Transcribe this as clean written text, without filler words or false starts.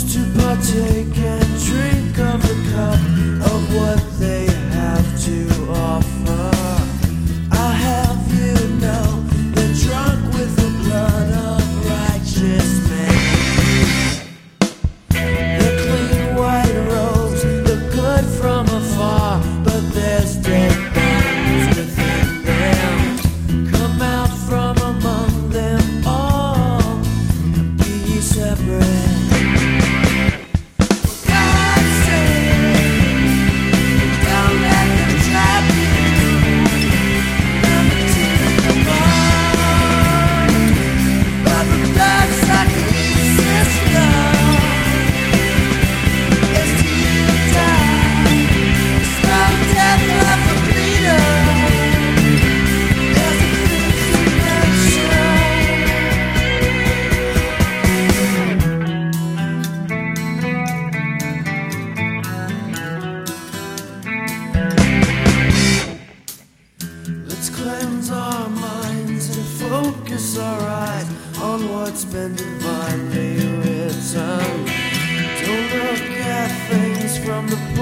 to partake and drink of the cup of what they have to offer. I'll have you know they're drunk with the blood of righteous men. Their clean white robes look good from afar, but there's dead bones within them. Come out from among them all, be ye separate. Let's cleanse our minds and focus our eyes on what's been divinely written. Don't look at things from the